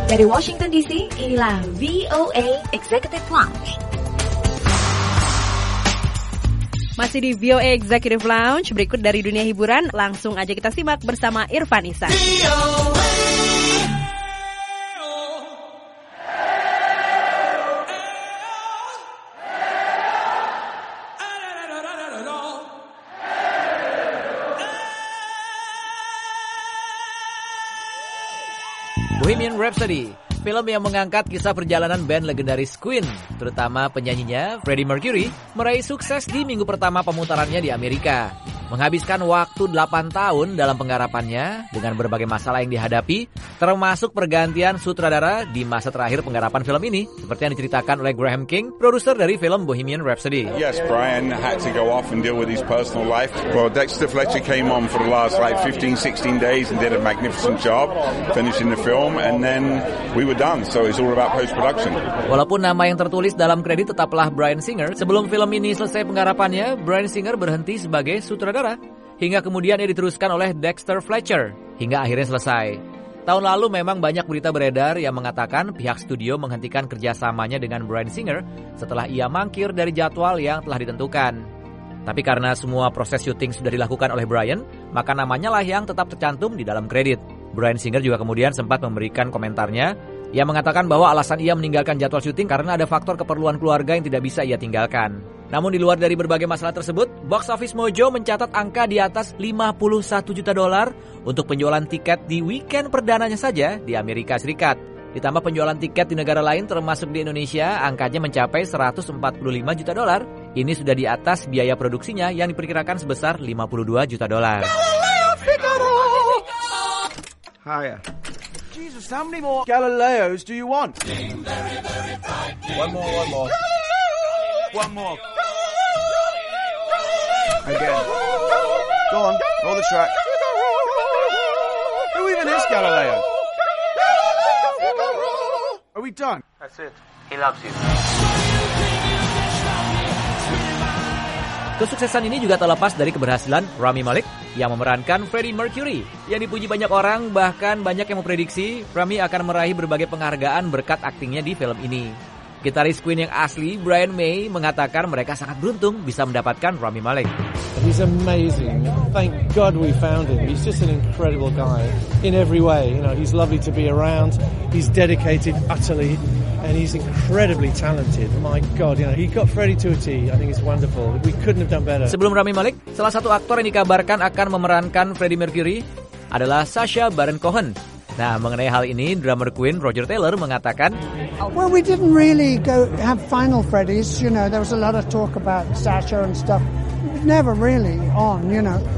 Dari Washington DC, inilah VOA Executive Lounge. Masih di VOA Executive Lounge, berikut dari dunia hiburan, langsung aja kita simak bersama Irfan Isan. Bohemian Rhapsody, film yang mengangkat kisah perjalanan band legendaris Queen, terutama penyanyinya Freddie Mercury, meraih sukses di minggu pertama pemutarannya di Amerika. Menghabiskan waktu 8 tahun dalam penggarapannya dengan berbagai masalah yang dihadapi, termasuk pergantian sutradara di masa terakhir penggarapan film ini, seperti yang diceritakan oleh Graham King, produser dari film Bohemian Rhapsody. Yes, Brian had to go off and deal with his personal life. Well, Dexter Fletcher came on for the last 15-16 days and did a magnificent job finishing the film, and then we were done. So it's all about post-production. Walaupun nama yang tertulis dalam kredit tetaplah Bryan Singer, sebelum film ini selesai penggarapannya, Bryan Singer berhenti sebagai sutradara. Hingga kemudian ia diteruskan oleh Dexter Fletcher, hingga akhirnya selesai. Tahun lalu memang banyak berita beredar yang mengatakan pihak studio menghentikan kerjasamanya dengan Bryan Singer setelah ia mangkir dari jadwal yang telah ditentukan. Tapi karena semua proses syuting sudah dilakukan oleh Bryan, maka namanya lah yang tetap tercantum di dalam kredit. Bryan Singer juga kemudian sempat memberikan komentarnya. Ia mengatakan bahwa alasan ia meninggalkan jadwal syuting karena ada faktor keperluan keluarga yang tidak bisa ia tinggalkan. Namun di luar dari berbagai masalah tersebut, Box Office Mojo mencatat angka di atas $51 juta untuk penjualan tiket di weekend perdananya saja di Amerika Serikat. Ditambah penjualan tiket di negara lain termasuk di Indonesia, angkanya mencapai $145 juta. Ini sudah di atas biaya produksinya yang diperkirakan sebesar $52 juta. Hiya. Jesus, how many more Galileos do you want? One more. One more. Again. Go on, roll the track. Who even is Galileo? Are we done? That's it. He loves you. Kesuksesan ini juga terlepas dari keberhasilan Rami Malek yang memerankan Freddie Mercury. Yang dipuji banyak orang, bahkan banyak yang memprediksi Rami akan meraih berbagai penghargaan berkat aktingnya di film ini. Gitaris Queen yang asli, Brian May, mengatakan mereka sangat beruntung bisa mendapatkan Rami Malek. He's amazing. Thank God we found him. He's just an incredible guy in every way. You know, he's lovely to be around. He's dedicated utterly, and he's incredibly talented. My God, you know, he got Freddie to a T. I think it's wonderful. We couldn't have done better. Sebelum Rami Malek, salah satu aktor yang dikabarkan akan memerankan Freddie Mercury adalah Sacha Baron Cohen. Nah, mengenai hal ini, drummer Queen Roger Taylor mengatakan, well, we didn't really go have final Freddies. You know, there was a lot of talk about Sacha and stuff. Never really on, you know.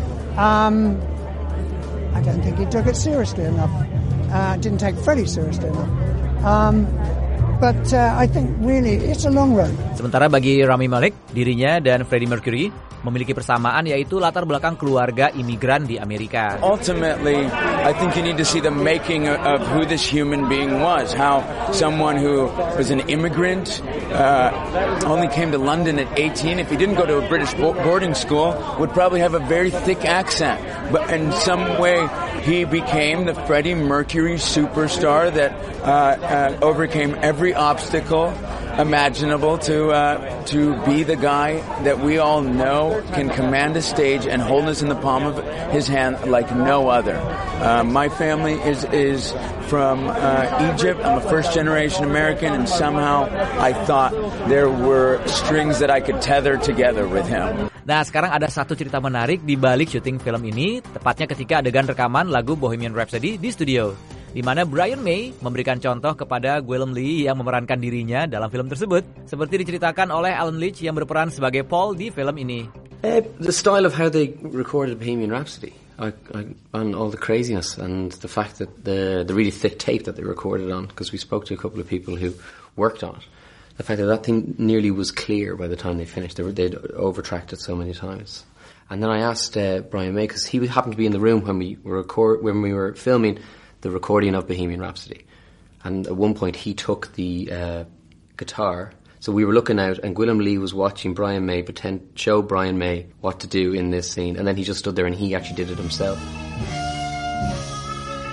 I don't think he took it seriously enough. Didn't take Freddie seriously enough. But I think really it's a long road. Sementara bagi Rami Malek, dirinya dan Freddie Mercury memiliki persamaan, yaitu latar belakang keluarga imigran di Amerika. Ultimately, I think you need to see the making of who this human being was. How someone who was an immigrant, only came to London at 18. If he didn't go to a British boarding school, would probably have a very thick accent. But in some way, he became the Freddie Mercury superstar that overcame every obstacle imaginable to be the guy that we all know can command a stage and hold us in the palm of his hand like no other. My family is from Egypt. I'm a first-generation American, and somehow I thought there were strings that I could tether together with him. Nah, sekarang ada satu cerita menarik di balik syuting film ini, tepatnya ketika adegan rekaman lagu Bohemian Rhapsody di studio, di mana Brian May memberikan contoh kepada Gwilym Lee yang memerankan dirinya dalam film tersebut, seperti diceritakan oleh Alan Leach yang berperan sebagai Paul di film ini. The style of how they recorded Bohemian Rhapsody, on all the craziness and the fact that the really thick tape that they recorded on, because we spoke to a couple of people who worked on it. The fact that thing nearly was clear by the time they finished. They'd overtracked it so many times. And then I asked Brian May, because he happened to be in the room when we were filming the recording of Bohemian Rhapsody. And at one point he took the guitar. So we were looking out, and Gwilym Lee was watching Brian May show Brian May what to do in this scene. And then he just stood there and he actually did it himself.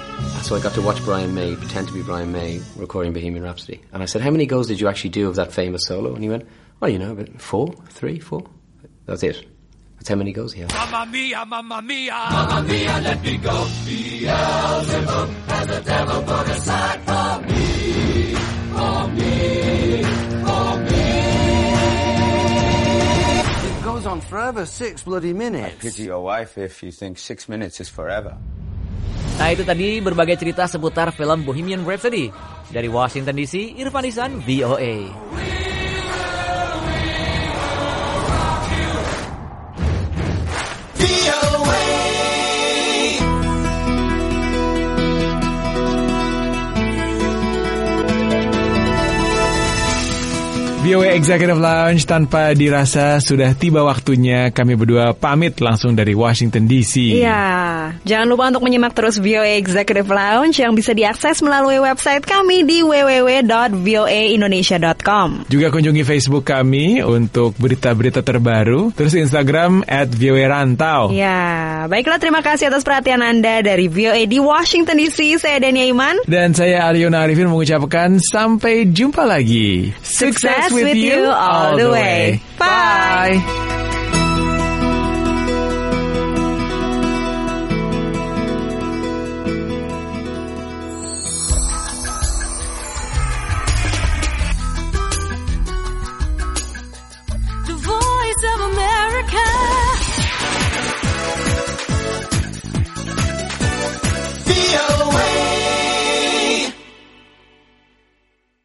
So I got to watch Brian May, pretend to be Brian May, recording Bohemian Rhapsody. And I said, how many goes did you actually do of that famous solo? And he went, well, about 3, 4. That's it. That's how many goes he had. Mamma mia, mamma mia, mamma mia, let me go. Beelzebub has the devil put aside for me, for me, for me. It goes on forever, 6 bloody minutes. I pity your wife if you think 6 minutes is forever. Nah, itu tadi berbagai cerita seputar film Bohemian Rhapsody. Dari Washington DC, Irfan Ihsan, VOA. VOA Executive Lounge, tanpa dirasa sudah tiba waktunya kami berdua pamit langsung dari Washington DC. Iya, jangan lupa untuk menyimak terus VOA Executive Lounge yang bisa diakses melalui website kami di www.voaindonesia.com. Juga kunjungi Facebook kami untuk berita-berita terbaru, terus Instagram @voarantau. Ya, baiklah, terima kasih atas perhatian Anda dari VOA di Washington DC. Saya Dania Iman. Dan saya Aliona Arifin mengucapkan sampai jumpa lagi. Success with you all the way. Bye.